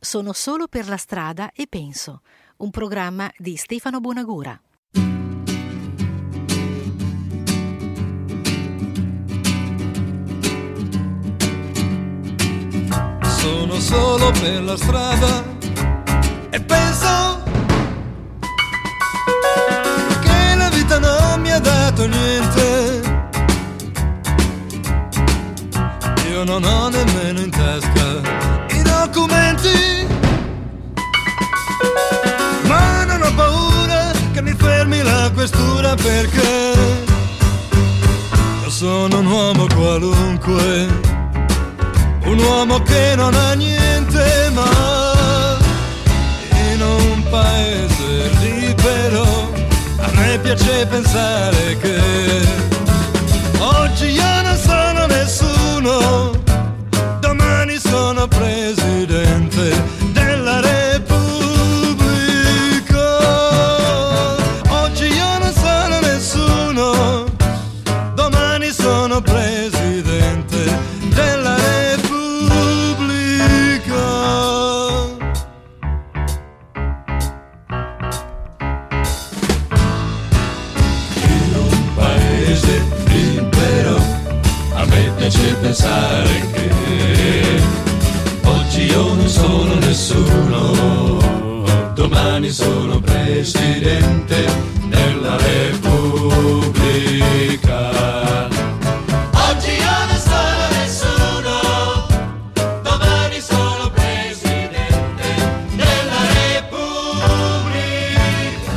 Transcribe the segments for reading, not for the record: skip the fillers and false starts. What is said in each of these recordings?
Sono solo per la strada e penso, un programma di Stefano Bonagura. Sono solo per la strada e penso che la vita non mi ha dato niente. Io non ho nemmeno in tasca i documenti, ma non ho paura che mi fermi la questura, perché io sono un uomo qualunque, un uomo che non ha niente, ma in un paese libero a me piace pensare che oggi io non sono nessuno, domani sono presidente della Repubblica. Oggi io non sono nessuno, domani sono presidente della Repubblica. In un paese libero a me piace pensare che oggi io non sono nessuno, domani sono presidente della Repubblica. Oggi io non sono nessuno, domani sono presidente della Repubblica.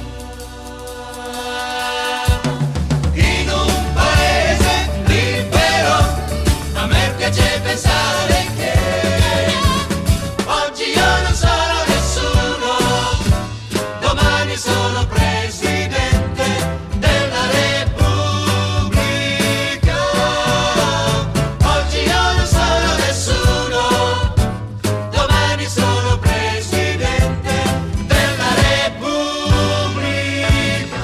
In un paese libero a me piace pensare che oggi io non sono nessuno, domani sono presidente della Repubblica. Oggi io non sono nessuno, domani sono presidente della Repubblica.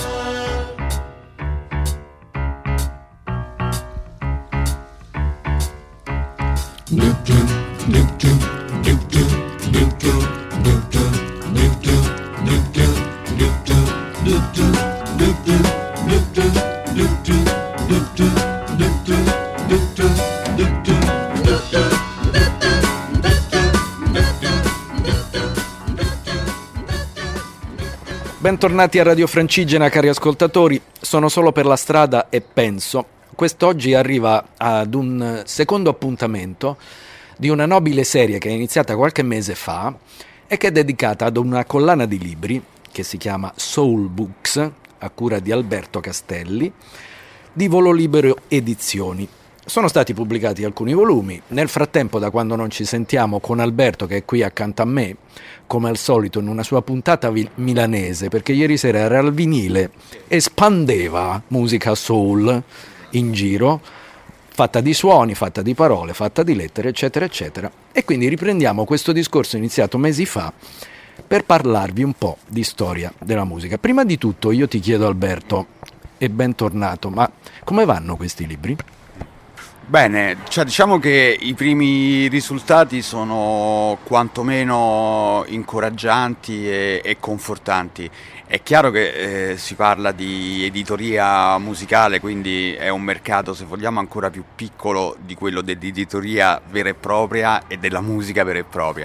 Bentornati a Radio Francigena, cari ascoltatori. Sono solo per la strada e penso. Quest'oggi arriva ad un secondo appuntamento di una nobile serie che è iniziata qualche mese fa e che è dedicata ad una collana di libri che si chiama Soul Books, a cura di Alberto Castelli, di Volo Libero Edizioni. Sono stati pubblicati alcuni volumi. Nel frattempo, da quando non ci sentiamo, con Alberto, che è qui accanto a me, come al solito in una sua puntata milanese, perché ieri sera era al vinile e spandeva musica soul in giro, fatta di suoni, fatta di parole, fatta di lettere, eccetera, eccetera. E quindi riprendiamo questo discorso iniziato mesi fa per parlarvi un po' di storia della musica. Prima di tutto io ti chiedo, Alberto, e bentornato, ma come vanno questi libri? Bene, diciamo che i primi risultati sono quantomeno incoraggianti e confortanti. È chiaro che si parla di editoria musicale, quindi è un mercato, se vogliamo, ancora più piccolo di quello dell'editoria vera e propria e della musica vera e propria.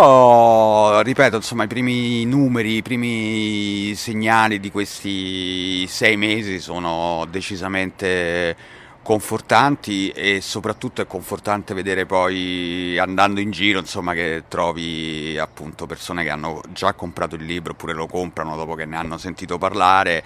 Però, ripeto, insomma, i primi numeri, i primi segnali di questi 6 mesi sono decisamente confortanti, e soprattutto è confortante vedere poi, andando in giro, insomma, che trovi appunto persone che hanno già comprato il libro oppure lo comprano dopo che ne hanno sentito parlare,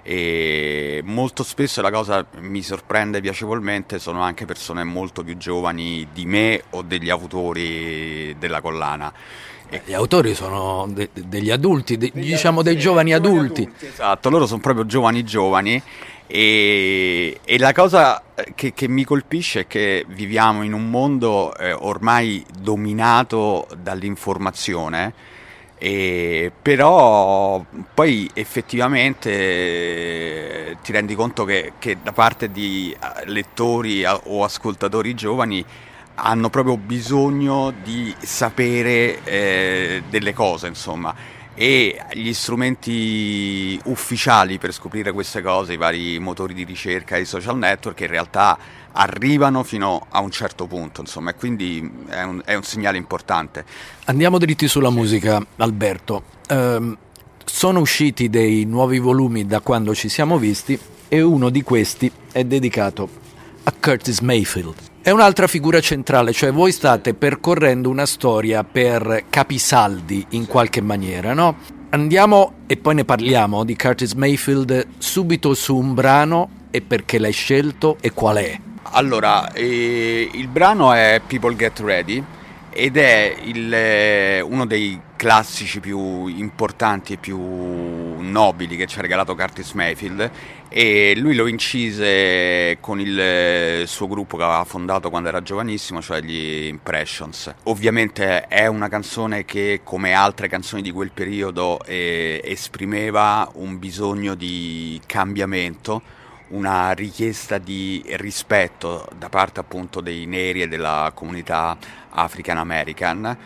e molto spesso la cosa mi sorprende piacevolmente, sono anche persone molto più giovani di me o degli autori della collana. Gli autori sono degli adulti, diciamo dei giovani adulti. Esatto, loro sono proprio giovani. E la cosa che mi colpisce è che viviamo in un mondo ormai dominato dall'informazione, però poi effettivamente ti rendi conto che da parte di lettori o ascoltatori giovani hanno proprio bisogno di sapere delle cose, insomma, e gli strumenti ufficiali per scoprire queste cose, i vari motori di ricerca, i social network, in realtà arrivano fino a un certo punto, insomma, e quindi è un segnale importante. Andiamo dritti sulla musica, Alberto. Sono usciti dei nuovi volumi da quando ci siamo visti e uno di questi è dedicato a Curtis Mayfield. È un'altra figura centrale, cioè voi state percorrendo una storia per capisaldi in qualche maniera, no? Andiamo e poi ne parliamo di Curtis Mayfield subito su un brano e perché l'hai scelto e qual è. Allora, il brano è People Get Ready ed è uno dei classici più importanti e più nobili che ci ha regalato Curtis Mayfield, e lui lo incise con il suo gruppo che aveva fondato quando era giovanissimo, cioè gli Impressions. Ovviamente è una canzone che, come altre canzoni di quel periodo, esprimeva un bisogno di cambiamento, una richiesta di rispetto da parte appunto dei neri e della comunità African American,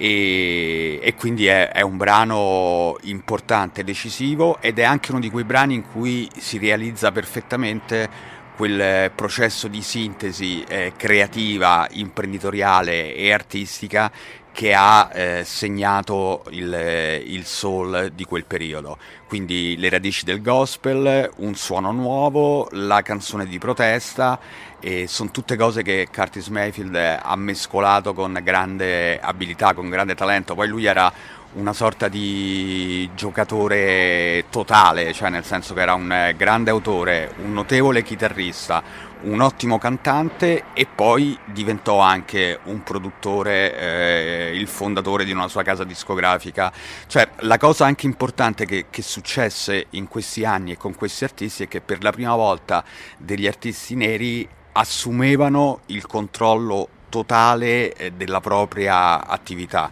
e quindi è un brano importante, decisivo, ed è anche uno di quei brani in cui si realizza perfettamente quel processo di sintesi creativa, imprenditoriale e artistica che ha segnato il soul di quel periodo. Quindi le radici del gospel, un suono nuovo, la canzone di protesta, e sono tutte cose che Curtis Mayfield ha mescolato con grande abilità, con grande talento. Poi lui era una sorta di giocatore totale, cioè nel senso che era un grande autore, un notevole chitarrista, un ottimo cantante, e poi diventò anche un produttore, il fondatore di una sua casa discografica. Cioè la cosa anche importante che successe in questi anni e con questi artisti è che per la prima volta degli artisti neri assumevano il controllo totale della propria attività.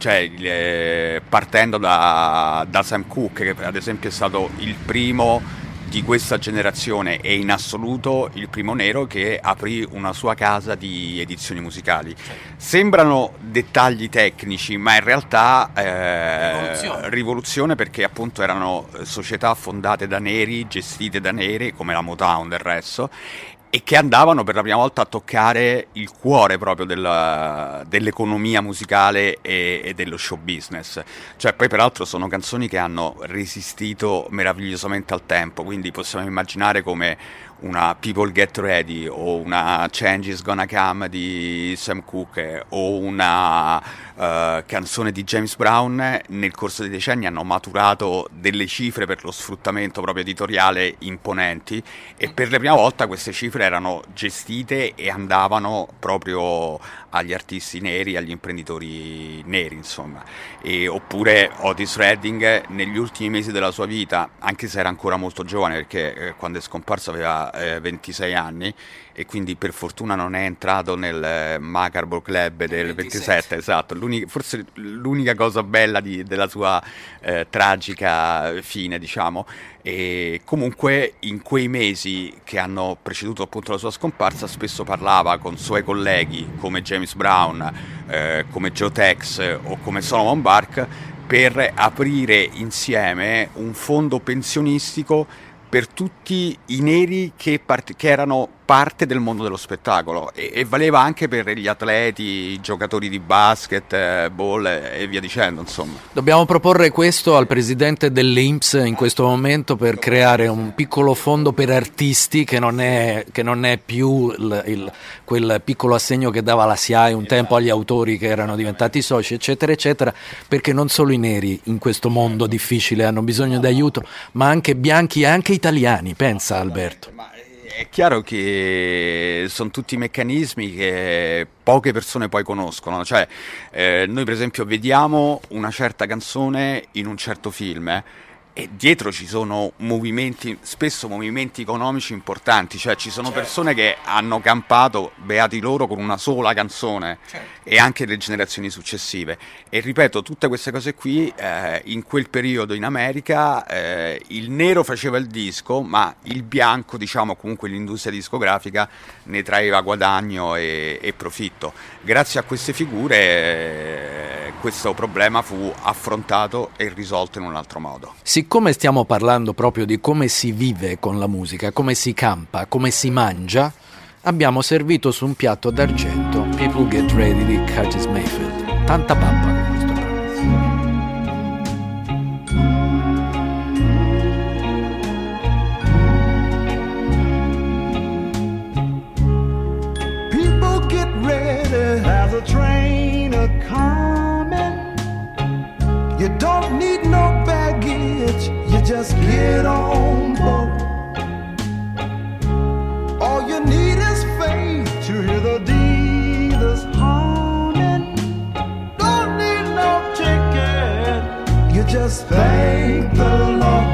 Cioè, partendo da Sam Cooke, che ad esempio è stato il primo di questa generazione e in assoluto il primo nero che aprì una sua casa di edizioni musicali. Sembrano dettagli tecnici, ma in realtà rivoluzione, perché appunto erano società fondate da neri, gestite da neri, come la Motown del resto, e che andavano per la prima volta a toccare il cuore proprio dell'economia musicale e dello show business. Cioè, poi peraltro sono canzoni che hanno resistito meravigliosamente al tempo, quindi possiamo immaginare come una People Get Ready o una Change Is Gonna Come di Sam Cooke o una canzone di James Brown nel corso dei decenni hanno maturato delle cifre per lo sfruttamento proprio editoriale imponenti, e per la prima volta queste cifre erano gestite e andavano proprio agli artisti neri, agli imprenditori neri, insomma. Oppure Otis Redding negli ultimi mesi della sua vita, anche se era ancora molto giovane, perché quando è scomparso aveva 26 anni, e quindi per fortuna non è entrato nel Macabre Club del 27, esatto, forse l'unica cosa bella della sua tragica fine, diciamo. E comunque in quei mesi che hanno preceduto appunto la sua scomparsa spesso parlava con suoi colleghi come James Brown, come Joe Tex o come Solomon Burke, per aprire insieme un fondo pensionistico per tutti i neri che erano parte del mondo dello spettacolo, e valeva anche per gli atleti, i giocatori di basket, ball e via dicendo, insomma. Dobbiamo proporre questo al presidente dell'INPS in questo momento, per creare un piccolo fondo per artisti che non è più quel piccolo assegno che dava la SIAE un tempo agli autori che erano diventati soci, eccetera eccetera, perché non solo i neri in questo mondo difficile hanno bisogno di aiuto, ma anche bianchi e anche italiani, pensa Alberto. È chiaro che sono tutti meccanismi che poche persone poi conoscono. Cioè, noi per esempio vediamo una certa canzone in un certo film, e dietro ci sono spesso movimenti economici importanti, cioè ci sono persone che hanno campato, beati loro, con una sola canzone, e anche le generazioni successive. E ripeto, tutte queste cose qui, in quel periodo in America il nero faceva il disco, ma il bianco, diciamo, comunque l'industria discografica ne traeva guadagno e profitto. Grazie a queste figure questo problema fu affrontato e risolto in un altro modo. Siccome stiamo parlando proprio di come si vive con la musica, come si campa, come si mangia, abbiamo servito su un piatto d'argento People Get Ready di Curtis Mayfield. Tanta pappa con questo brano. People get ready, there's a train a-coming. You don't need no baggage, you just get on board. All you need is faith to hear the dealers humming. Don't need no ticket, you just thank the Lord.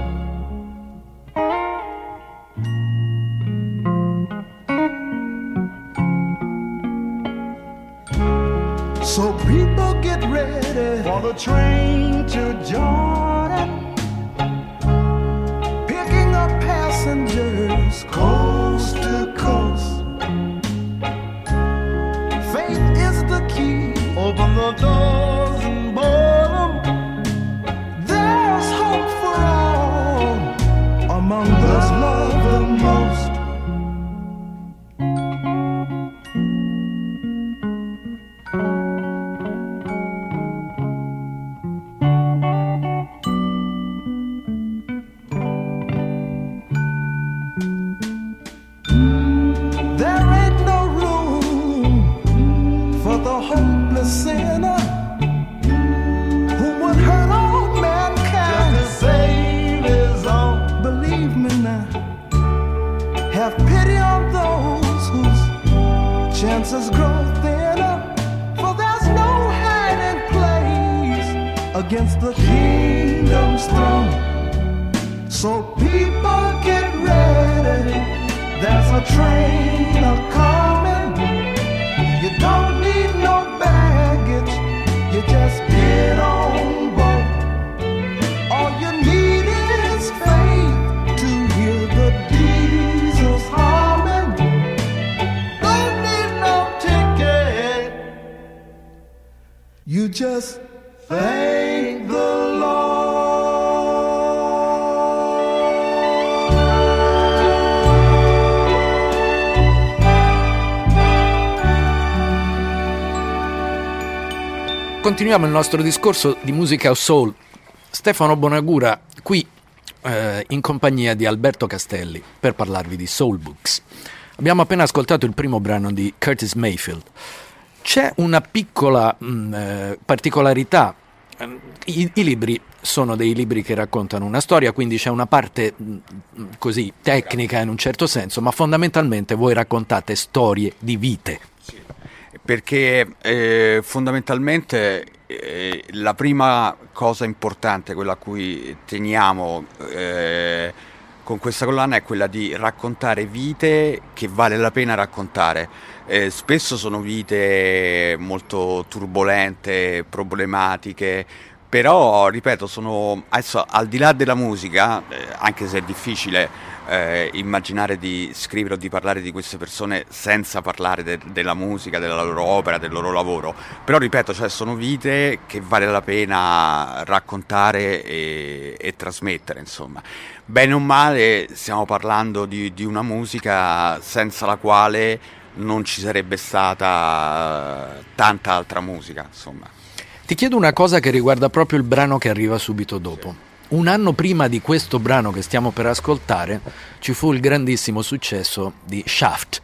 So people get ready for the train to Jordan, picking up passengers coast to coast. Faith is the key, open the doors and board them. There's hope for all among those loved the most. Sinner who would hurt all mankind just to save his own. Believe me now, have pity on those whose chances grow thinner, for there's no hiding place against the kingdom's throne. So people get ready, there's a train a-coming. You don't need no baggage, you just get on board. All you need is faith to hear the diesels humming. Don't need no ticket, you just thank the Lord. Continuiamo il nostro discorso di musica soul. Stefano Bonagura qui in compagnia di Alberto Castelli per parlarvi di Soul Books. Abbiamo appena ascoltato il primo brano di Curtis Mayfield. C'è una piccola particolarità. I libri sono dei libri che raccontano una storia, quindi c'è una parte così tecnica in un certo senso, ma fondamentalmente voi raccontate storie di vite. Perché fondamentalmente la prima cosa importante, quella a cui teniamo con questa collana, è quella di raccontare vite che vale la pena raccontare. Spesso sono vite molto turbolente, problematiche, però ripeto, sono adesso, al di là della musica, anche se è difficile immaginare di scrivere o di parlare di queste persone senza parlare della musica, della loro opera, del loro lavoro, però ripeto, cioè, sono vite che vale la pena raccontare e trasmettere, insomma. Bene o male stiamo parlando di una musica senza la quale non ci sarebbe stata tanta altra musica, insomma. Ti chiedo una cosa che riguarda proprio il brano che arriva subito dopo. Un anno prima di questo brano che stiamo per ascoltare ci fu il grandissimo successo di Shaft.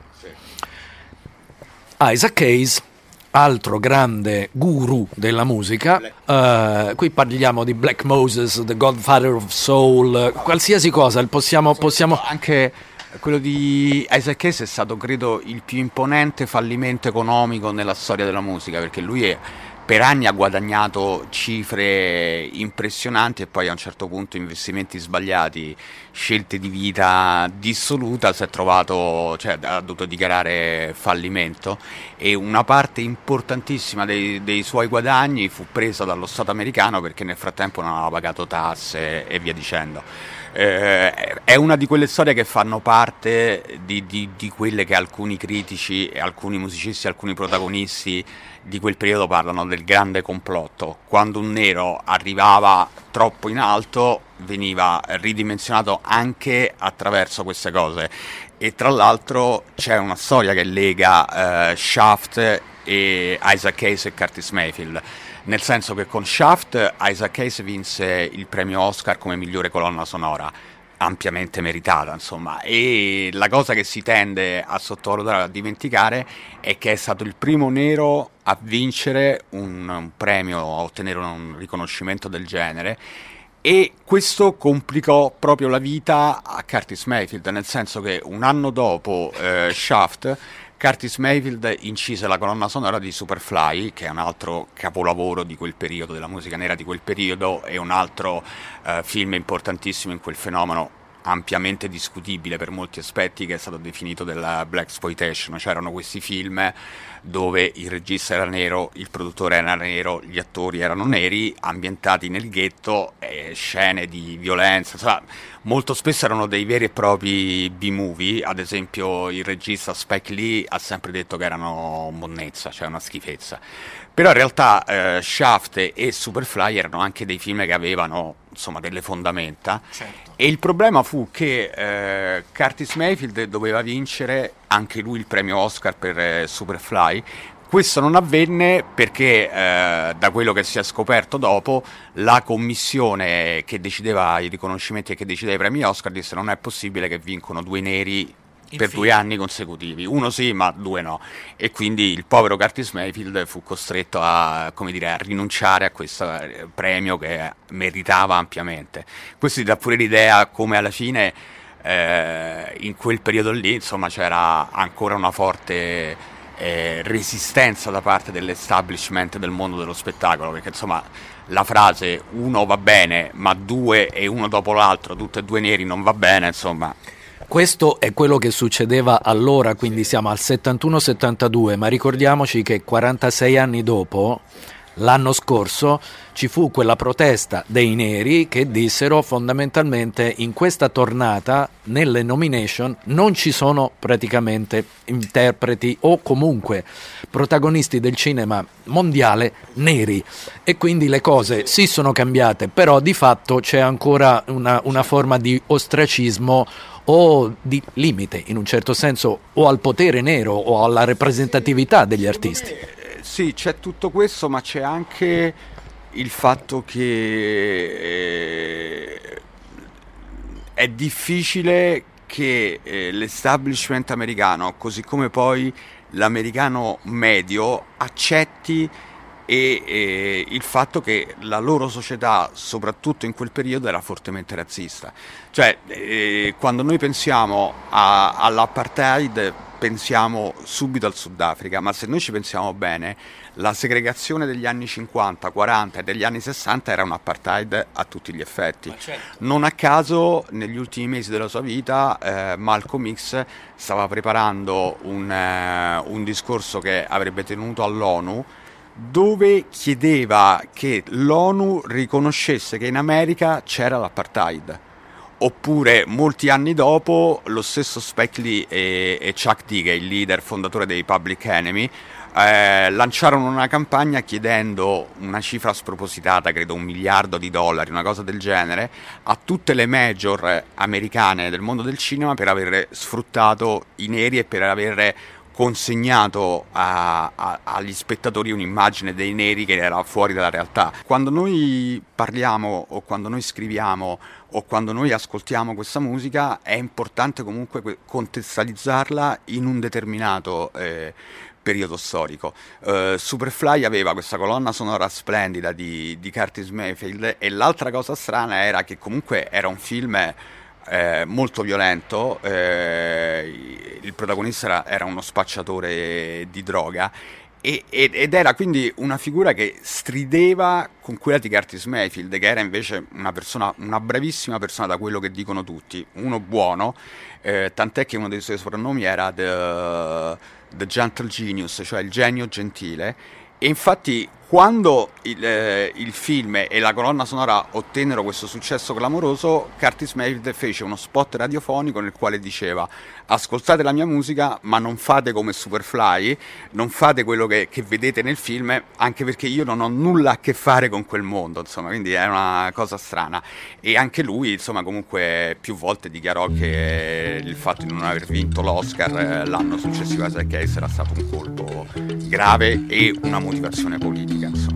Isaac Hayes, altro grande guru della musica, qui parliamo di Black Moses, The Godfather of Soul, qualsiasi cosa, possiamo... Anche quello di Isaac Hayes è stato, credo, il più imponente fallimento economico nella storia della musica, perché lui per anni ha guadagnato cifre impressionanti e poi a un certo punto investimenti sbagliati, scelte di vita dissoluta, si è trovato, cioè ha dovuto dichiarare fallimento, e una parte importantissima dei suoi guadagni fu presa dallo Stato americano perché nel frattempo non aveva pagato tasse e via dicendo. È una di quelle storie che fanno parte di quelle che alcuni critici e alcuni musicisti, alcuni protagonisti di quel periodo parlano del grande complotto. Quando un nero arrivava troppo in alto veniva ridimensionato anche attraverso queste cose, e tra l'altro c'è una storia che lega Shaft e Isaac Hayes e Curtis Mayfield, nel senso che con Shaft Isaac Hayes vinse il premio Oscar come migliore colonna sonora, ampiamente meritata, insomma, e la cosa che si tende a sottovalutare, a dimenticare, è che è stato il primo nero a vincere un premio, a ottenere un riconoscimento del genere, e questo complicò proprio la vita a Curtis Mayfield, nel senso che un anno dopo Shaft, Curtis Mayfield incise la colonna sonora di Superfly, che è un altro capolavoro di quel periodo, della musica nera di quel periodo, e un altro film importantissimo in quel fenomeno ampiamente discutibile per molti aspetti, che è stato definito della blaxploitation. C'erano questi film dove il regista era nero, il produttore era nero, gli attori erano neri, ambientati nel ghetto, scene di violenza, insomma, molto spesso erano dei veri e propri B-movie. Ad esempio il regista Spike Lee ha sempre detto che erano monnezza, cioè una schifezza, però in realtà Shaft e Superfly erano anche dei film che avevano, insomma, delle fondamenta. Certo. E il problema fu che Curtis Mayfield doveva vincere anche lui il premio Oscar per Superfly. Questo non avvenne perché, da quello che si è scoperto dopo, la commissione che decideva i riconoscimenti e che decideva i premi Oscar disse: non è possibile che vincono due neri per 2 anni consecutivi, uno sì ma 2 no, e quindi il povero Curtis Mayfield fu costretto a, come dire, a rinunciare a questo premio che meritava ampiamente. Questo ti dà pure l'idea come alla fine in quel periodo lì, insomma, c'era ancora una forte resistenza da parte dell'establishment del mondo dello spettacolo, perché insomma la frase uno va bene ma 2 e uno dopo l'altro, tutti e 2 neri, non va bene, insomma. Questo è quello che succedeva allora, quindi siamo al 71-72, ma ricordiamoci che 46 anni dopo, l'anno scorso, ci fu quella protesta dei neri che dissero fondamentalmente: in questa tornata, nelle nomination, non ci sono praticamente interpreti o comunque protagonisti del cinema mondiale neri, e quindi le cose sì sono cambiate, però di fatto c'è ancora una forma di ostracismo o di limite, in un certo senso, o al potere nero o alla rappresentatività degli artisti. Sì, c'è tutto questo, ma c'è anche il fatto che è difficile che l'establishment americano, così come poi l'americano medio, accetti il fatto che la loro società, soprattutto in quel periodo, era fortemente razzista. Cioè, quando noi pensiamo all'apartheid, pensiamo subito al Sudafrica, ma se noi ci pensiamo bene, la segregazione degli anni 50, 40 e degli anni 60 era un apartheid a tutti gli effetti. Certo. Non a caso, negli ultimi mesi della sua vita, Malcolm X stava preparando un discorso che avrebbe tenuto all'ONU, dove chiedeva che l'ONU riconoscesse che in America c'era l'apartheid. Oppure, molti anni dopo, lo stesso Spike Lee e Chuck D, che è il leader fondatore dei Public Enemy, lanciarono una campagna chiedendo una cifra spropositata, credo $1 miliardo, una cosa del genere, a tutte le major americane del mondo del cinema per aver sfruttato i neri e per aver consegnato agli spettatori un'immagine dei neri che era fuori dalla realtà. Quando noi parliamo o quando noi scriviamo o quando noi ascoltiamo questa musica è importante comunque contestualizzarla in un determinato periodo storico. Superfly aveva questa colonna sonora splendida di Curtis Mayfield, e l'altra cosa strana era che comunque era un film molto violento, il protagonista era uno spacciatore di droga, ed era quindi una figura che strideva con quella di Curtis Mayfield, che era invece una bravissima persona, da quello che dicono tutti, uno buono, tant'è che uno dei suoi soprannomi era The Gentle Genius, cioè il genio gentile. E infatti quando il film e la colonna sonora ottennero questo successo clamoroso, Curtis Mayfield fece uno spot radiofonico nel quale diceva: ascoltate la mia musica, ma non fate come Superfly, non fate quello che vedete nel film, anche perché io non ho nulla a che fare con quel mondo, insomma, quindi è una cosa strana. E anche lui, insomma, comunque più volte dichiarò che il fatto di non aver vinto l'Oscar l'anno successivo a Zack Hayes era stato un colpo grave e una motivazione politica, insomma.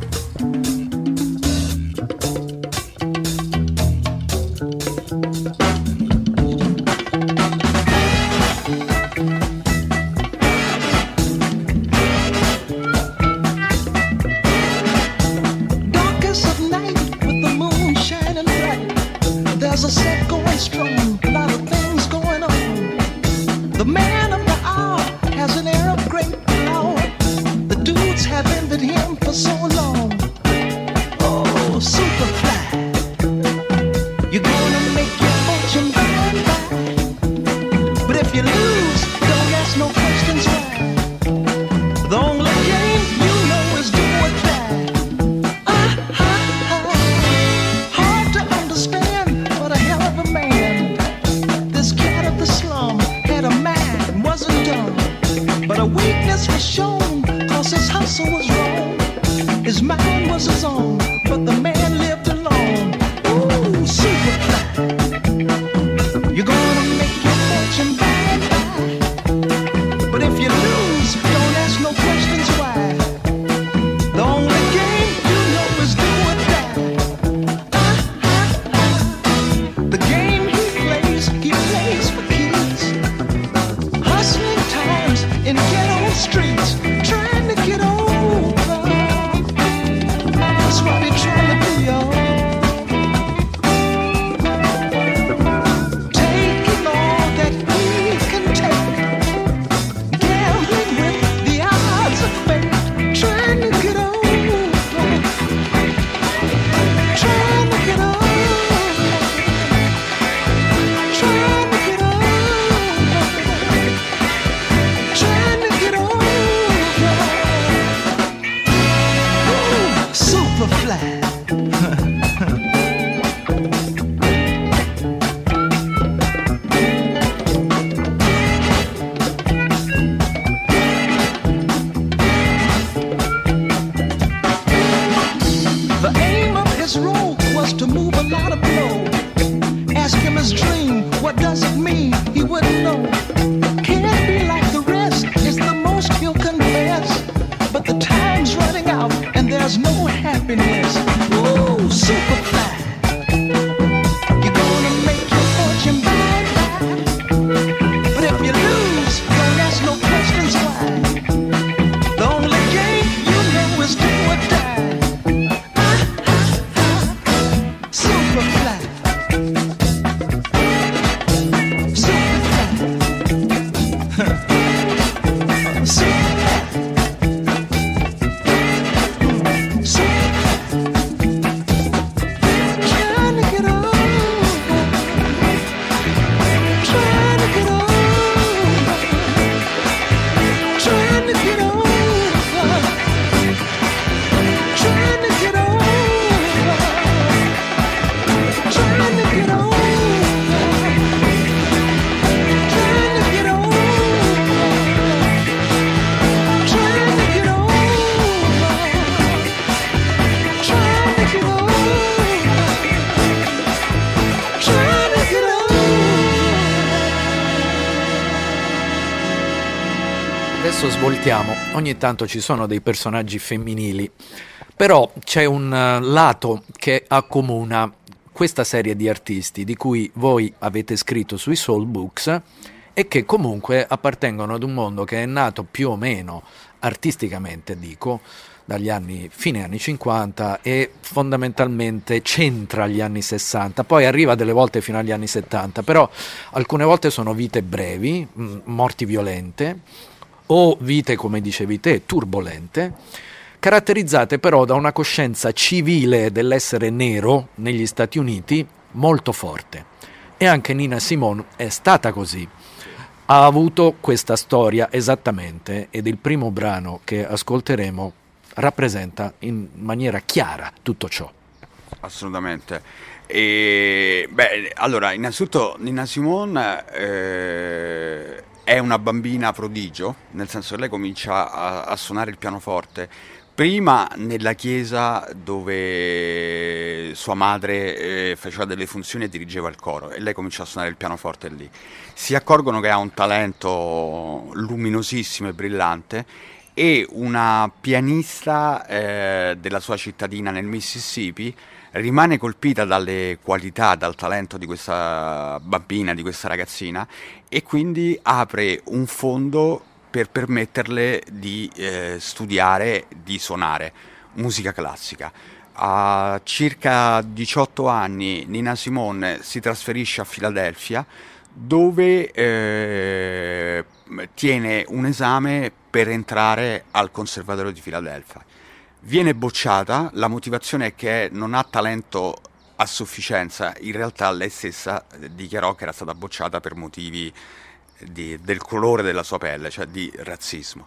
There's a set going strong, a lot of things going on. The man of the hour has an air of great power. The dudes have envied him for so long. Oh, Superfly, you're gonna make your fortune by and by. But if you lose, don't ask no questions why. The only game you know is do or die. Hard to understand, what a hell of a man. This cat of the slum had a mind, wasn't dumb. But a weakness was shown, cause his hustle was wrong. His mind was his own, but the man lived alone. Ooh, Superfly, you're gonna make your fortune by and by. But if you lose, don't ask no questions why. The only game you know is do or die. The game he plays for keys. Hustling times in ghetto streets, trying to get over. That's what he's trying to do, y'all. Taking all that he can take, gambling with the odds of fate, trying to get over, trying to get over. Trying to get over, trying to get over. Ooh, Superfly. The aim of his role was to move a lot of blow. Ask him his dream, what does it mean? He wouldn't know. Can't be like the rest, is the most he'll confess. But the time's running out and there's no happiness. Ooh, Superfly, you're gonna make your fortune by and by. But if you lose, don't ask no questions why. The only game you know is do or die. Superfly. Adesso svoltiamo, ogni tanto ci sono dei personaggi femminili, però c'è un lato che accomuna questa serie di artisti di cui voi avete scritto sui Soul Books e che comunque appartengono ad un mondo che è nato più o meno artisticamente, dico, dagli fine anni 50 e fondamentalmente centra gli anni 60, poi arriva delle volte fino agli anni 70, però alcune volte sono vite brevi, morti violente, o vite, come dicevi te, turbolente, caratterizzate però da una coscienza civile dell'essere nero negli Stati Uniti molto forte. E anche Nina Simone è stata così. Ha avuto questa storia esattamente, ed il primo brano che ascolteremo rappresenta in maniera chiara tutto ciò. Assolutamente. Allora, innanzitutto Nina Simone è una bambina prodigio, nel senso che lei comincia a suonare il pianoforte prima nella chiesa dove sua madre faceva delle funzioni e dirigeva il coro, e lei comincia a suonare il pianoforte lì. Si accorgono che ha un talento luminosissimo e brillante, e una pianista della sua cittadina nel Mississippi rimane colpita dalle qualità, dal talento di questa bambina, di questa ragazzina, e quindi apre un fondo per permetterle di studiare, di suonare musica classica. A circa 18 anni Nina Simone si trasferisce a Filadelfia, dove tiene un esame per entrare al Conservatorio di Filadelfia. Viene bocciata, la motivazione è che non ha talento a sufficienza. In realtà lei stessa dichiarò che era stata bocciata per motivi del colore della sua pelle, cioè di razzismo.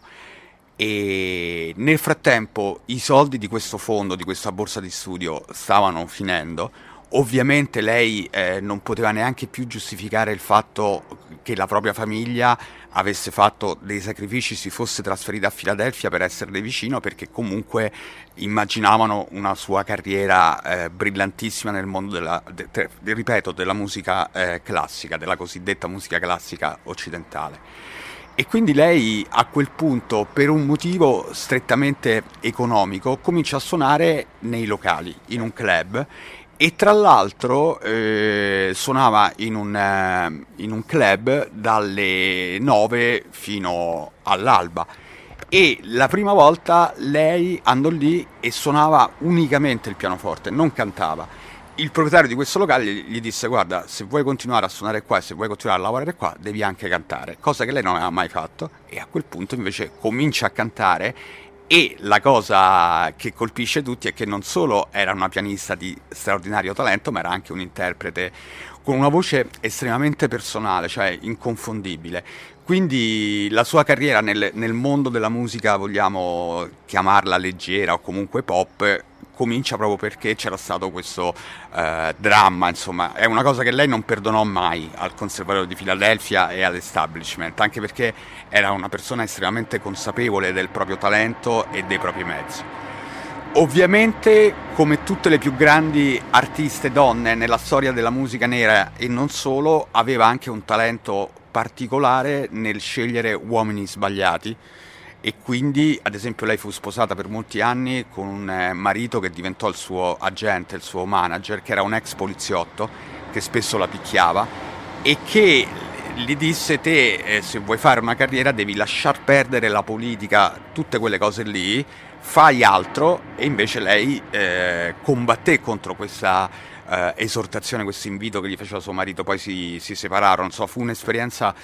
E nel frattempo i soldi di questo fondo, di questa borsa di studio, stavano finendo. Ovviamente lei non poteva neanche più giustificare il fatto che la propria famiglia avesse fatto dei sacrifici, si fosse trasferita a Filadelfia per esserle vicino, perché comunque immaginavano una sua carriera brillantissima nel mondo della musica classica, della cosiddetta musica classica occidentale. E quindi lei a quel punto, per un motivo strettamente economico, comincia a suonare nei locali, in un club. E tra l'altro suonava in un club dalle 9 fino all'alba, e la prima volta lei andò lì e suonava unicamente il pianoforte, non cantava. Il proprietario di questo locale gli disse: guarda, se vuoi continuare a suonare qua e se vuoi continuare a lavorare qua, devi anche cantare, cosa che lei non aveva mai fatto, e a quel punto invece comincia a cantare. E la cosa che colpisce tutti è che non solo era una pianista di straordinario talento, ma era anche un interprete con una voce estremamente personale, cioè inconfondibile. Quindi la sua carriera nel mondo della musica, vogliamo chiamarla leggera o comunque pop, comincia proprio perché c'era stato questo dramma. Insomma, è una cosa che lei non perdonò mai al Conservatorio di Filadelfia e all'establishment, anche perché era una persona estremamente consapevole del proprio talento e dei propri mezzi. Ovviamente, come tutte le più grandi artiste donne nella storia della musica nera e non solo, aveva anche un talento particolare nel scegliere uomini sbagliati. E quindi, ad esempio, lei fu sposata per molti anni con un marito che diventò il suo agente, il suo manager, che era un ex poliziotto che spesso la picchiava e che gli disse: te se vuoi fare una carriera devi lasciar perdere la politica, tutte quelle cose lì, fai altro. E invece lei combatté contro questa esortazione, questo invito che gli faceva suo marito. Poi si separarono, fu un'esperienza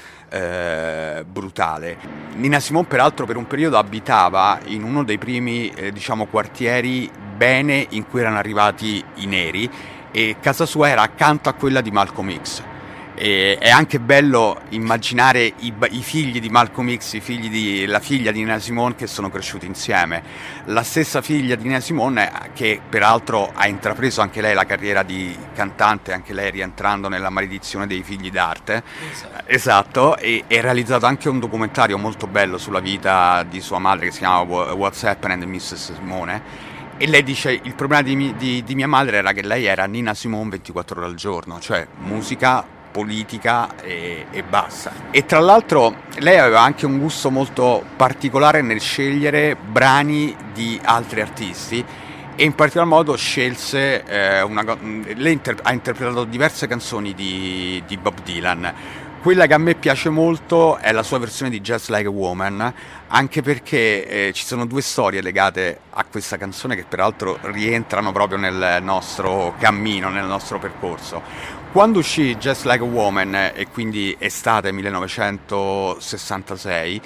brutale. Nina Simone peraltro per un periodo abitava in uno dei primi quartieri bene in cui erano arrivati i neri, e casa sua era accanto a quella di Malcolm X. E è anche bello immaginare i figli di Malcolm X, la figlia di Nina Simone, che sono cresciuti insieme. La stessa figlia di Nina Simone, che peraltro ha intrapreso anche lei la carriera di cantante, anche lei rientrando nella maledizione dei figli d'arte. Esatto, e ha realizzato anche un documentario molto bello sulla vita di sua madre che si chiama What's Happened to Mrs. Simone. E lei dice: il problema di mia madre era che lei era Nina Simone 24 ore al giorno, cioè musica, politica e basta. E tra l'altro lei aveva anche un gusto molto particolare nel scegliere brani di altri artisti, e in particolar modo scelse lei ha interpretato diverse canzoni di Bob Dylan. Quella che a me piace molto è la sua versione di Just Like a Woman, anche perché ci sono due storie legate a questa canzone che peraltro rientrano proprio nel nostro cammino, nel nostro percorso. Quando uscì Just Like a Woman, e quindi estate 1966,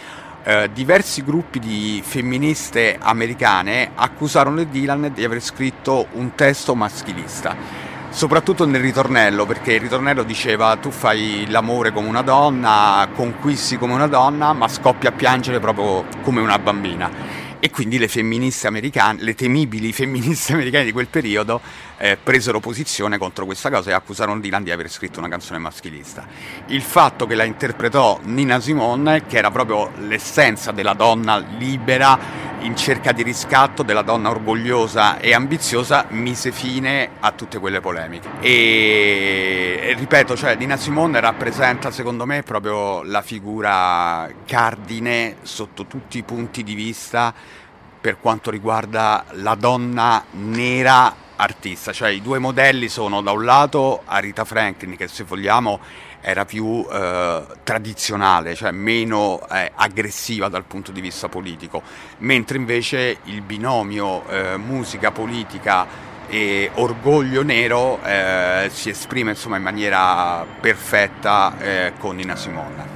diversi gruppi di femministe americane accusarono Dylan di aver scritto un testo maschilista, soprattutto nel ritornello, perché il ritornello diceva: tu fai l'amore come una donna, conquisti come una donna, ma scoppi a piangere proprio come una bambina. E quindi le femministe americane, le temibili femministe americane di quel periodo, presero posizione contro questa cosa e accusarono Dylan di aver scritto una canzone maschilista. Il fatto che la interpretò Nina Simone, che era proprio l'essenza della donna libera in cerca di riscatto, della donna orgogliosa e ambiziosa, mise fine a tutte quelle polemiche. E ripeto, cioè Nina Simone rappresenta secondo me proprio la figura cardine sotto tutti i punti di vista per quanto riguarda la donna nera artista. Cioè i due modelli sono da un lato Aretha Franklin, che se vogliamo era più tradizionale, cioè meno aggressiva dal punto di vista politico, mentre invece il binomio musica, politica e orgoglio nero si esprime insomma in maniera perfetta con Nina Simone.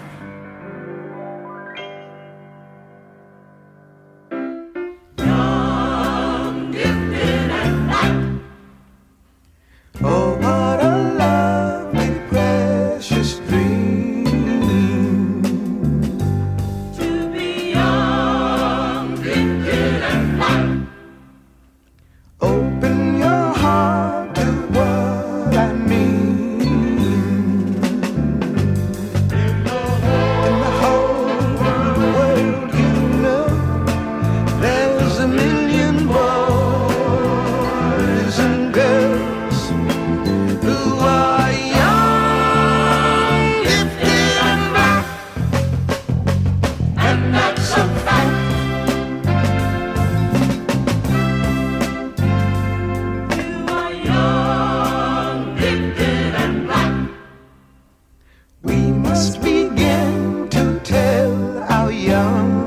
Oh, what a lovely, precious dream To be young, gifted and fun. Open your heart to what I mean. In the whole world, you know, there's a million boys and girls who are young, gifted and black, and that's a fact. You are young, gifted and black. We must begin to tell our young.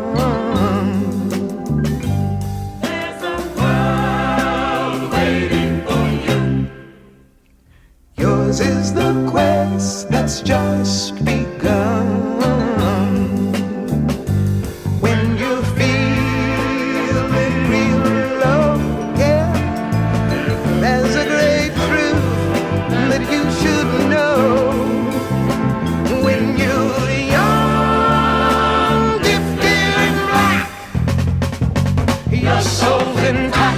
There's a world waiting for you. Yours is the quest that's just begun. When you feel real low, yeah, there's a great truth that you should know. When you're young, gifted and black, your soul's intact.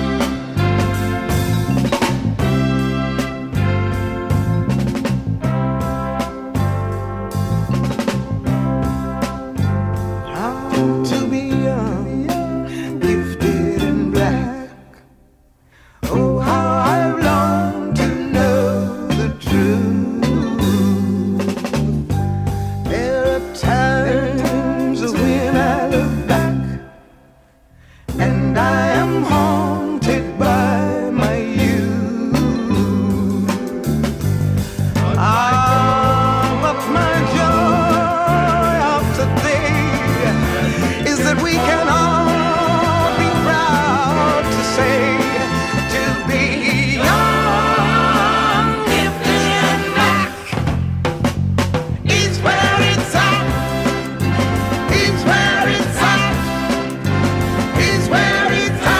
To be young, gifted and black. Oh, how I long to know the truth. There are times when I look back and I am haunted by my youth. But my joy of today is that we can all be proud to say, to be young, gifted and black is where it's at, is where it's at, is where it's at.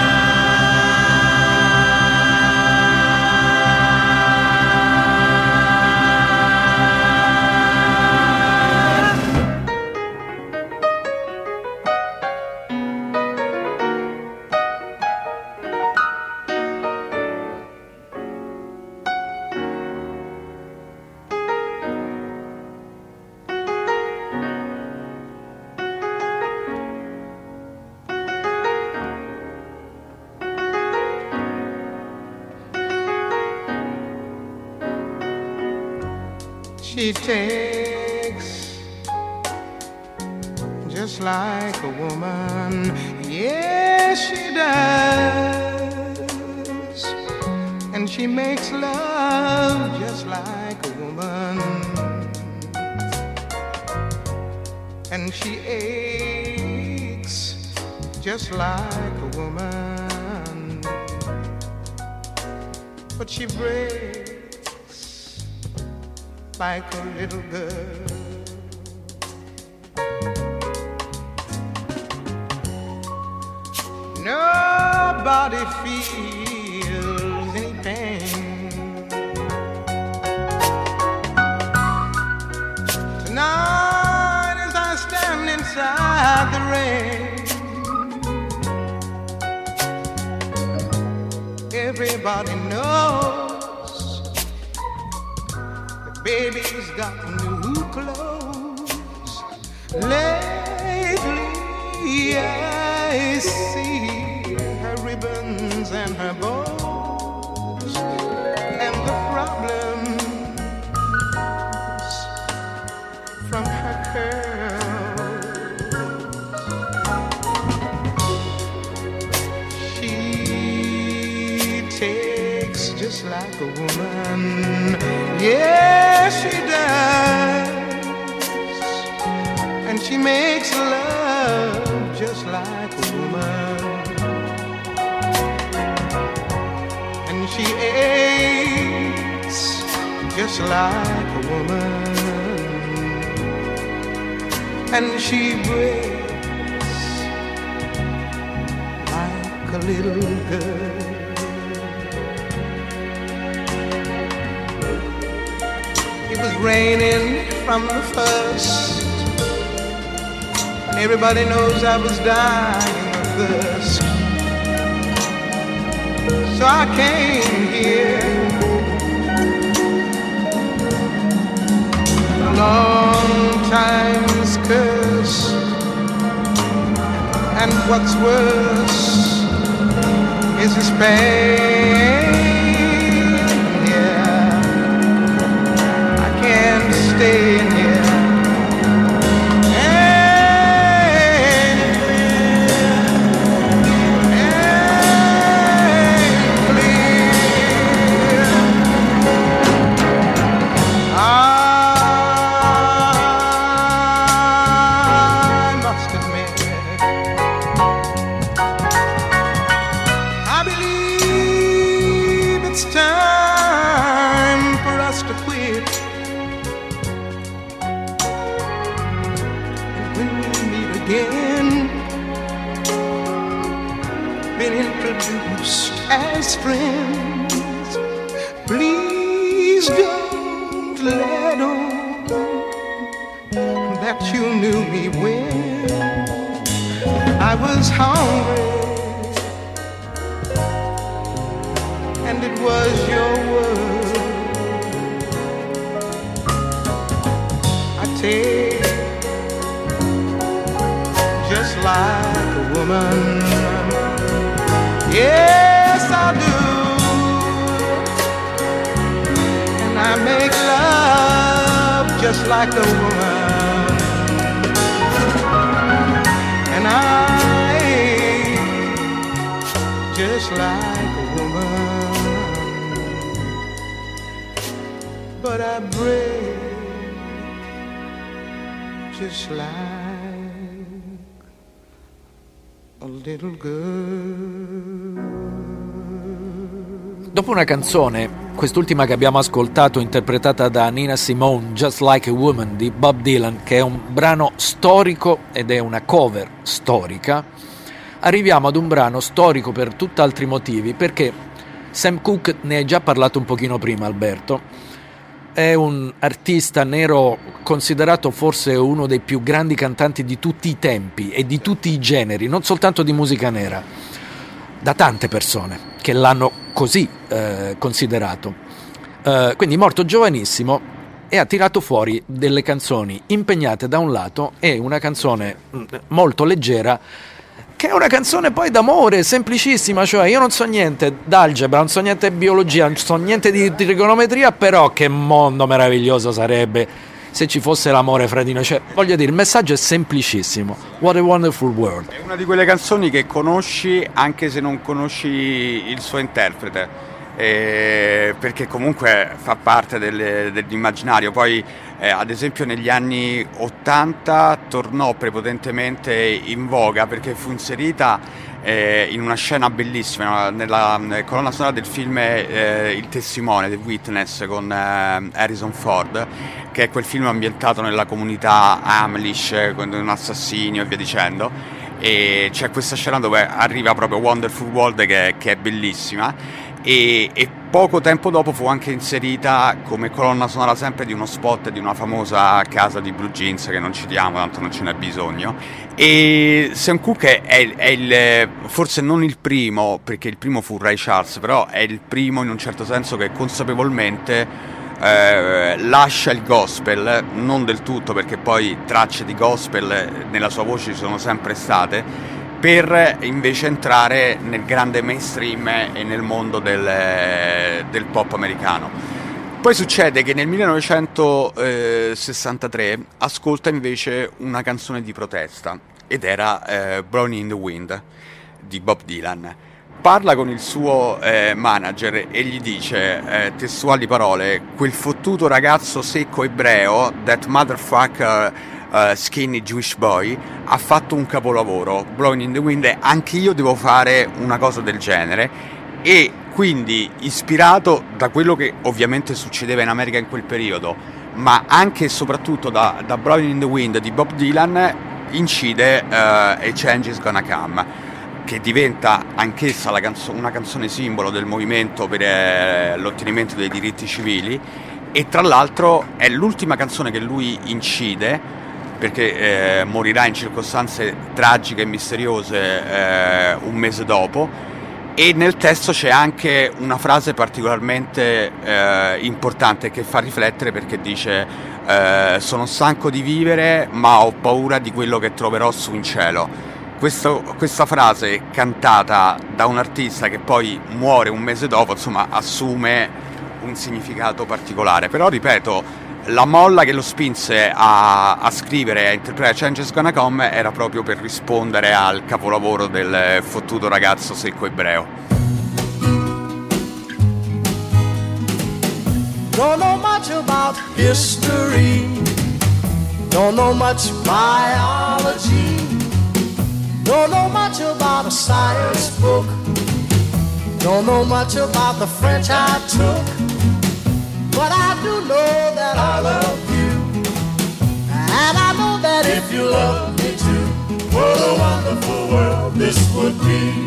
She takes just like a woman, yes she does. And she makes love just like a woman. And she aches just like a woman. But she breaks like a little girl. nobody feels any pain. Tonight as I stand inside the rain, everybody knows that baby's got new clothes. Lately I see her ribbons and her bows, and the problems from her curls. She takes just like a woman, yes she does, and she makes love just like a woman, and she aches just like a woman, and she breaks like a little girl. It was raining from the first, and everybody knows I was dying of thirst. So I came here, a long time's curse, and what's worse is this pain. Yeah, I can't stay in here. As friends, please don't let on that you knew me when I was hungry, and it was your word. I take just like a woman. Yes, I do, and I make love just like a woman, and I ache just like a woman, but I break just like a little girl. Dopo una canzone, quest'ultima che abbiamo ascoltato, interpretata da Nina Simone, Just Like a Woman di Bob Dylan, che è un brano storico ed è una cover storica, arriviamo ad un brano storico per tutt'altri motivi, perché Sam Cooke, ne hai già parlato un pochino prima, Alberto, è un artista nero considerato forse uno dei più grandi cantanti di tutti i tempi e di tutti i generi, non soltanto di musica nera, da tante persone che l'hanno così considerato. Quindi morto giovanissimo, e ha tirato fuori delle canzoni impegnate da un lato e una canzone molto leggera, che è una canzone poi d'amore, semplicissima, cioè io non so niente d'algebra, non so niente di biologia, non so niente di trigonometria, però che mondo meraviglioso sarebbe se ci fosse l'amore fra di noi. Cioè, voglio dire, il messaggio è semplicissimo. What a wonderful world. È una di quelle canzoni che conosci anche se non conosci il suo interprete, perché comunque fa parte dell'immaginario. Poi ad esempio negli anni 80 tornò prepotentemente in voga perché fu inserita in una scena bellissima nella colonna sonora del film Il Testimone, The Witness, con Harrison Ford, che è quel film ambientato nella comunità Amish con un assassinio e via dicendo. e c'è questa scena dove arriva proprio Wonderful World che è bellissima, e poco tempo dopo fu anche inserita come colonna sonora sempre di uno spot di una famosa casa di blue jeans che non citiamo, tanto non ce n'è bisogno. E Sam Cooke è il, forse non il primo, perché il primo fu Ray Charles, però è il primo in un certo senso che consapevolmente lascia il gospel, non del tutto, perché poi tracce di gospel nella sua voce ci sono sempre state, per invece entrare nel grande mainstream e nel mondo del pop americano. Poi succede che nel 1963 ascolta invece una canzone di protesta, ed era Blowing in the Wind di Bob Dylan. Parla con il suo manager e gli dice, testuali parole, quel fottuto ragazzo secco ebreo, that motherfucker skinny Jewish boy, ha fatto un capolavoro, Blowing in the Wind, e anche io devo fare una cosa del genere. E quindi, ispirato da quello che ovviamente succedeva in America in quel periodo, ma anche e soprattutto da Blowing in the Wind di Bob Dylan, incide A Change Is Gonna Come, che diventa anch'essa una canzone simbolo del movimento per l'ottenimento dei diritti civili, e tra l'altro è l'ultima canzone che lui incide, perché morirà in circostanze tragiche e misteriose un mese dopo, e nel testo c'è anche una frase particolarmente importante che fa riflettere, perché dice sono stanco di vivere ma ho paura di quello che troverò su in cielo. Questa frase, cantata da un artista che poi muore un mese dopo, insomma, assume un significato particolare. Però, ripeto, la molla che lo spinse a scrivere e a interpretare Change Is Gonna Come era proprio per rispondere al capolavoro del fottuto ragazzo secco ebreo. Don't know much about history, don't know much biology, don't know much about a science book, don't know much about the French I took, but I do know that I love you, and I know that if you love me too, what a wonderful world this would be.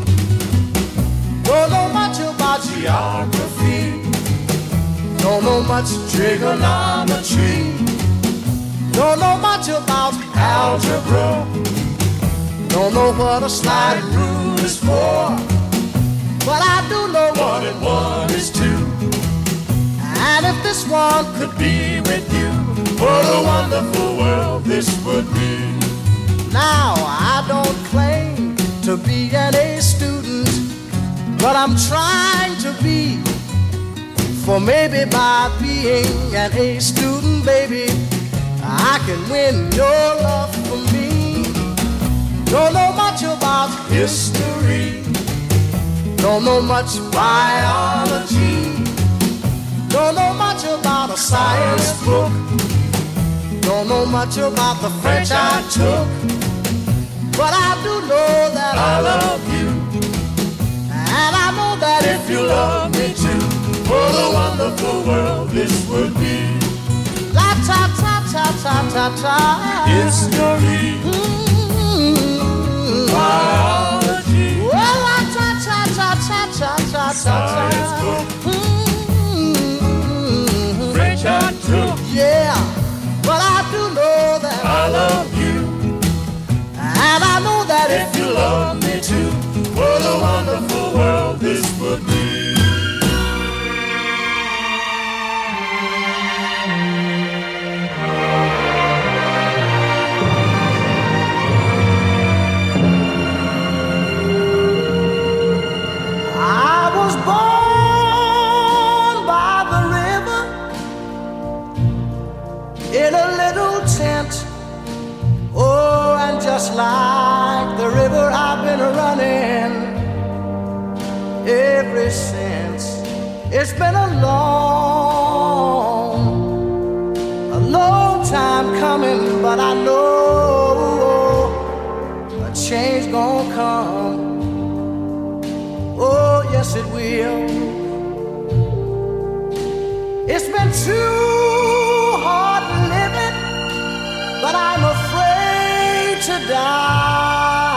Don't know much about geography, don't know much trigonometry, don't know much about algebra, don't know what a slide rule is for, but I do know 1 and 1 is 2. And if this one could be with you, what a wonderful world this would be. Now, I don't claim to be an A student, but I'm trying to be. For maybe by being an A student, baby, I can win your love for me. Don't know much about history, don't know much biology, don't know much about a science book, don't know much about the French I took, but I do know that I love you, and I know that if you love me too, what a wonderful world this would be. La ta ta ta ta ta ta. History. Biology. Well, la ta ta ta ta ta ta ta. Science book. French I took. Yeah, but I do know that I love you, and I know that if you love me too, what a wonderful world this would be. In a little tent, oh, and just like the river I've been running ever since. It's been a long time coming, but I know a change gonna come. Oh, yes it will. It's been too hard living, but I'm afraid to die.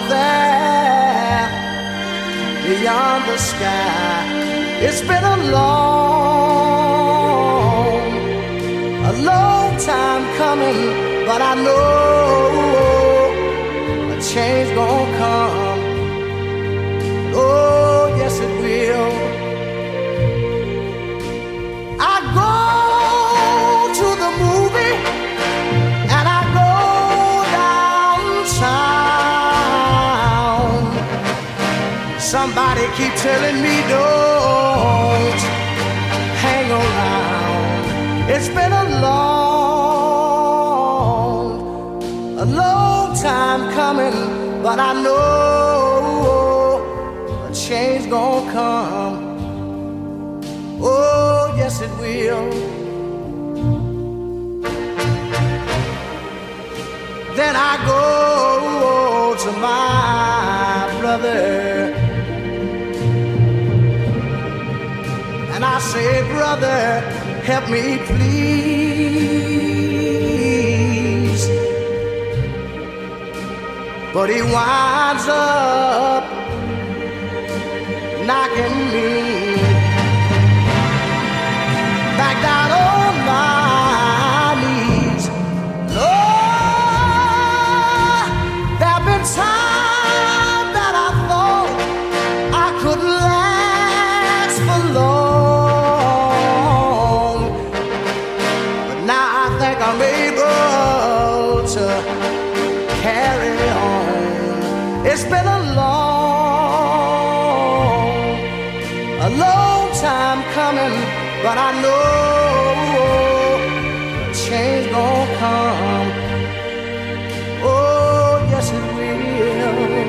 there beyond the sky. It's been a long time coming, but I know a change gonna come. Oh, yes it will. I go to the movie and I go downtown. Somebody keep telling me don't hang around. It's been a long time coming, but I know a change gonna come. Oh, yes it will. Then I go to my brother and I say, brother, help me please. But he winds up knocking me back down on my knees. Lord, there've been times that I thought I could last for long, but now I think I'm able to carry on. It's been a long time coming, but I know change gon' come. Oh, yes it will.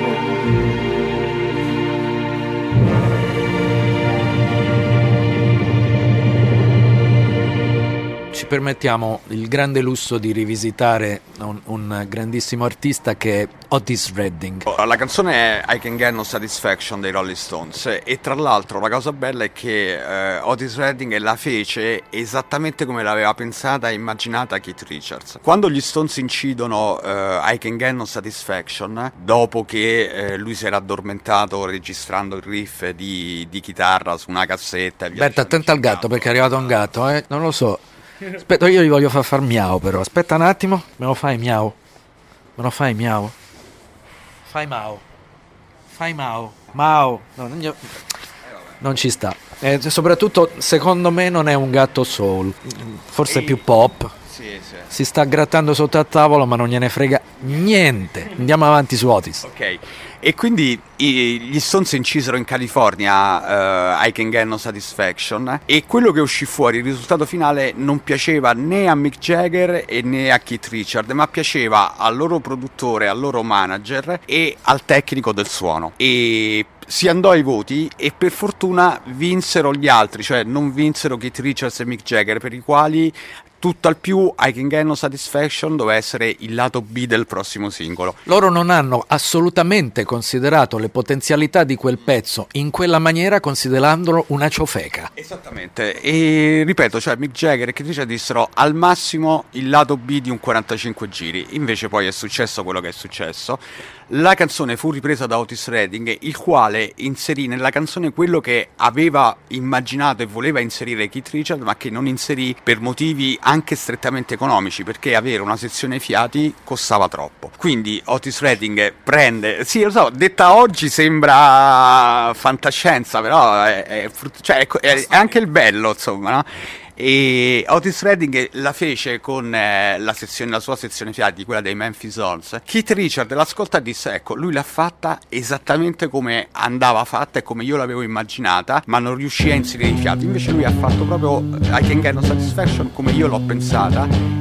Ci permettiamo il grande lusso di rivisitare un grandissimo artista che è Otis Redding. La canzone è I Can Get No Satisfaction dei Rolling Stones e tra l'altro la cosa bella è che Otis Redding la fece esattamente come l'aveva pensata e immaginata Keith Richards. Quando gli Stones incidono I Can Get No Satisfaction, dopo che lui si era addormentato registrando il riff di chitarra su una cassetta, Aspetta, attenta al gatto perché è arrivato un gatto, non lo so. Aspetta, io gli voglio far miau però. Aspetta un attimo, me lo fai miau? Me lo fai miau? Fai mau. Fai mau. Mau. No, non ci sta. Soprattutto, secondo me, non è un gatto soul. Forse è più pop. Sì. Si sta grattando sotto al tavolo, ma non gliene frega niente. Andiamo avanti su Otis. Ok. E quindi gli Stones incisero in California I Can Get No Satisfaction e quello che uscì fuori, il risultato finale, non piaceva né a Mick Jagger e né a Keith Richards, ma piaceva al loro produttore, al loro manager e al tecnico del suono. E si andò ai voti e per fortuna vinsero gli altri, cioè non vinsero Keith Richards e Mick Jagger, per i quali tutto al più I Can Get No Satisfaction doveva essere il lato B del prossimo singolo. Loro non hanno assolutamente considerato le potenzialità di quel pezzo in quella maniera, considerandolo una ciofeca. Esattamente, e ripeto, cioè Mick Jagger e Keith Richards dissero al massimo il lato B di un 45 giri, invece poi è successo quello che è successo. La canzone fu ripresa da Otis Redding, il quale inserì nella canzone quello che aveva immaginato e voleva inserire Keith Richards, ma che non inserì per motivi anche strettamente economici, perché avere una sezione fiati costava troppo. Quindi Otis Redding prende, sì lo so, detta oggi sembra fantascienza, però è anche il bello, insomma, no? E Otis Redding la fece con la sua sezione fiati, quella dei Memphis Horns. Keith Richards l'ascolta e disse: ecco, lui l'ha fatta esattamente come andava fatta e come io l'avevo immaginata, ma non riuscì a inserire i fiati. Invece lui ha fatto proprio I Can Get No Satisfaction come io l'ho pensata.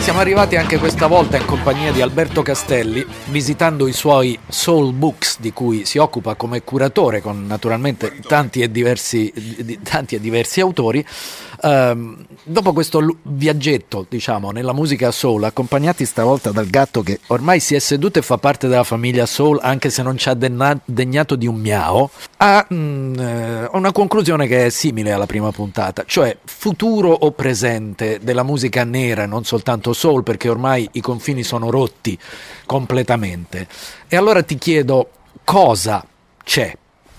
Siamo arrivati anche questa volta in compagnia di Alberto Castelli, visitando i suoi Soul Books, di cui si occupa come curatore con naturalmente tanti e diversi autori. Dopo questo viaggetto, diciamo, nella musica soul, accompagnati stavolta dal gatto che ormai si è seduto e fa parte della famiglia soul, anche se non ci ha degnato di un miao, ha una conclusione che è simile alla prima puntata, cioè futuro o presente della musica nera, non soltanto soul, perché ormai i confini sono rotti completamente. E allora ti chiedo, cosa c'è?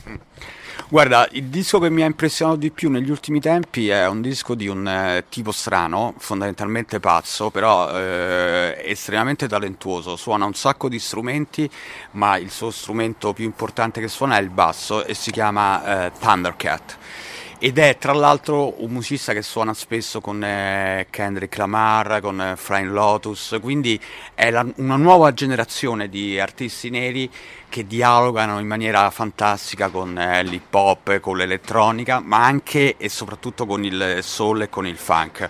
Guarda, il disco che mi ha impressionato di più negli ultimi tempi è un disco di un tipo strano, fondamentalmente pazzo, però estremamente talentuoso. Suona un sacco di strumenti, ma il suo strumento più importante che suona è il basso e si chiama Thundercat. Ed è tra l'altro un musicista che suona spesso con Kendrick Lamar, con Flying Lotus, quindi è una nuova generazione di artisti neri che dialogano in maniera fantastica con l'hip hop, con l'elettronica, ma anche e soprattutto con il soul e con il funk.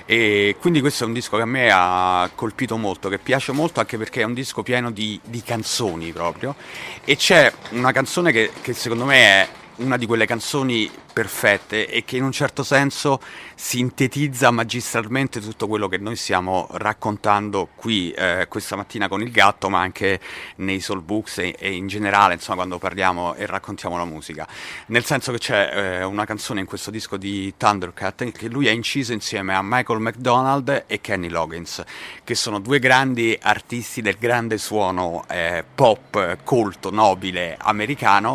E quindi questo è un disco che a me ha colpito molto, che piace molto anche perché è un disco pieno di canzoni proprio, e c'è una canzone che secondo me è una di quelle canzoni perfette e che in un certo senso sintetizza magistralmente tutto quello che noi stiamo raccontando qui questa mattina con il gatto, ma anche nei Soul Books e in generale, insomma, quando parliamo e raccontiamo la musica. Nel senso che c'è una canzone in questo disco di Thundercat che lui ha inciso insieme a Michael McDonald e Kenny Loggins, che sono due grandi artisti del grande suono pop, colto, nobile, americano,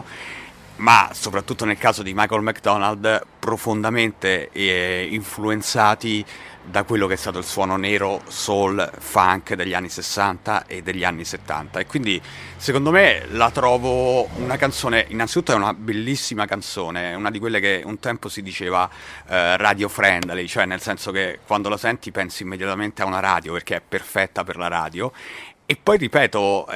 ma soprattutto nel caso di Michael McDonald profondamente influenzati da quello che è stato il suono nero, soul, funk degli anni 60 e degli anni 70. E quindi secondo me la trovo una canzone, innanzitutto è una bellissima canzone, è una di quelle che un tempo si diceva radio friendly, cioè nel senso che quando la senti pensi immediatamente a una radio perché è perfetta per la radio. E poi ripeto,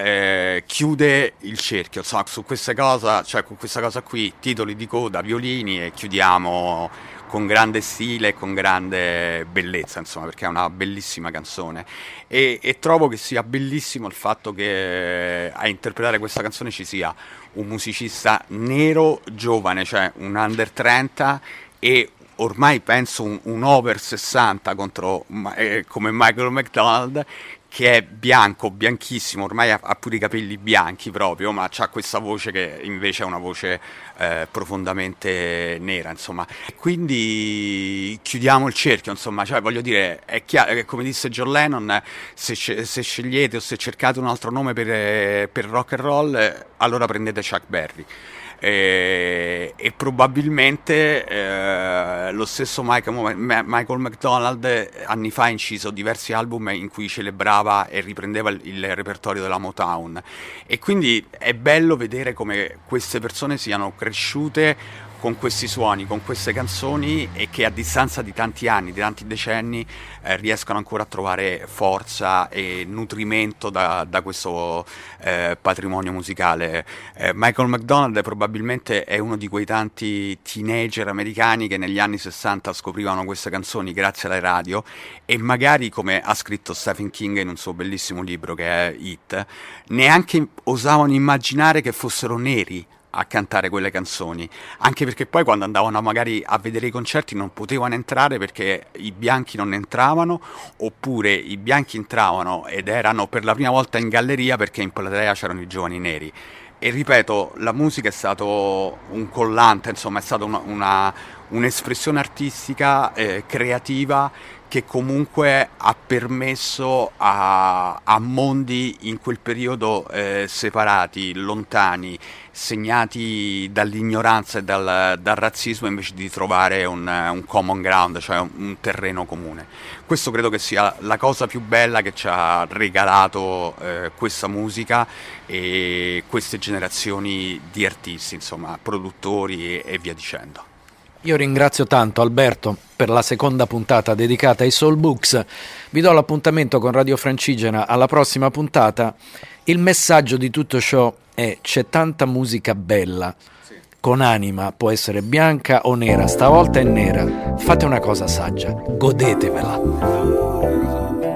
chiude il cerchio, insomma, su questa cosa, cioè con questa cosa qui, titoli di coda, violini, e chiudiamo con grande stile e con grande bellezza, insomma, perché è una bellissima canzone. E trovo che sia bellissimo il fatto che a interpretare questa canzone ci sia un musicista nero giovane, cioè un under 30 e ormai penso un over 60 come Michael McDonald, che è bianco, bianchissimo, ormai ha pure i capelli bianchi proprio, ma ha questa voce che invece è una voce profondamente nera, insomma. Quindi chiudiamo il cerchio, insomma, cioè voglio dire, è chiaro che come disse John Lennon, se scegliete o se cercate un altro nome per rock and roll, allora prendete Chuck Berry. E probabilmente lo stesso Michael McDonald anni fa ha inciso diversi album in cui celebrava e riprendeva il repertorio della Motown, e quindi è bello vedere come queste persone siano cresciute con questi suoni, con queste canzoni, e che a distanza di tanti anni, di tanti decenni, riescono ancora a trovare forza e nutrimento da questo patrimonio musicale. Michael McDonald probabilmente è uno di quei tanti teenager americani che negli anni 60 scoprivano queste canzoni grazie alle radio, e magari, come ha scritto Stephen King in un suo bellissimo libro che è It, neanche osavano immaginare che fossero neri a cantare quelle canzoni, anche perché poi quando andavano magari a vedere i concerti non potevano entrare perché i bianchi non entravano, oppure i bianchi entravano ed erano per la prima volta in galleria perché in platea c'erano i giovani neri. E ripeto, la musica è stato un collante, insomma è stata un'espressione artistica creativa che comunque ha permesso a mondi in quel periodo separati, lontani, segnati dall'ignoranza e dal razzismo, invece di trovare un common ground, cioè un terreno comune. Questo credo che sia la cosa più bella che ci ha regalato questa musica e queste generazioni di artisti, insomma, produttori e via dicendo. Io ringrazio tanto Alberto per la seconda puntata dedicata ai Soul Books. Vi do l'appuntamento con Radio Francigena alla prossima puntata. Il messaggio di tutto ciò è: c'è tanta musica bella, con anima, può essere bianca o nera, stavolta è nera. Fate una cosa saggia, godetevela.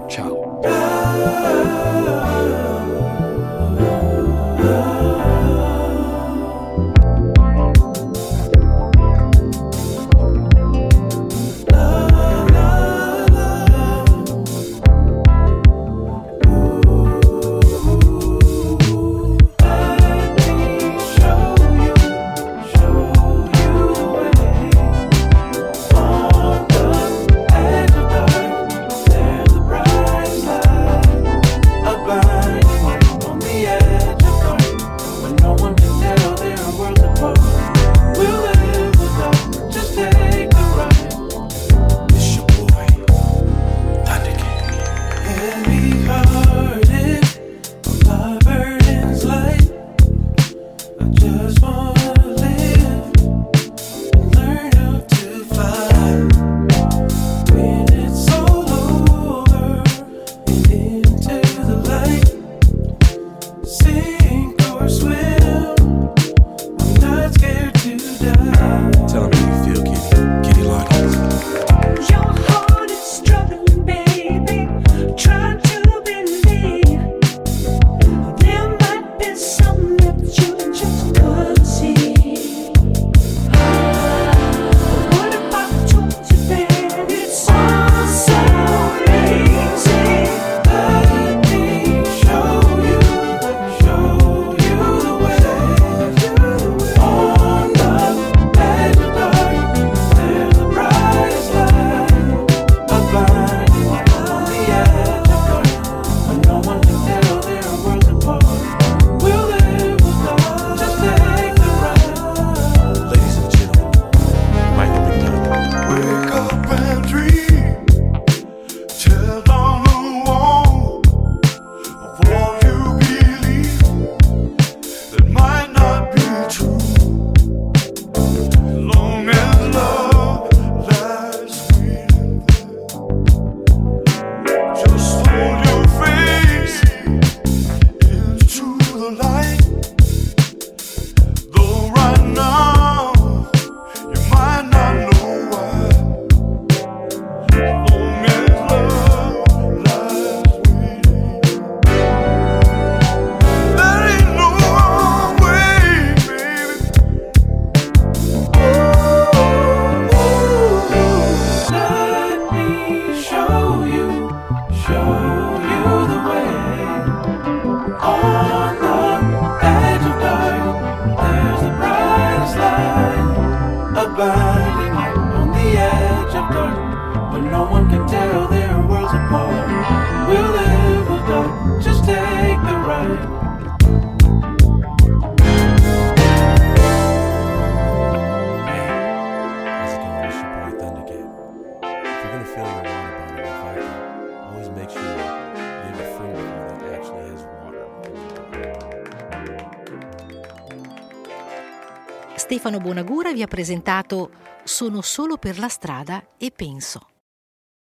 Stefano Bonagura vi ha presentato Sono solo per la strada e penso.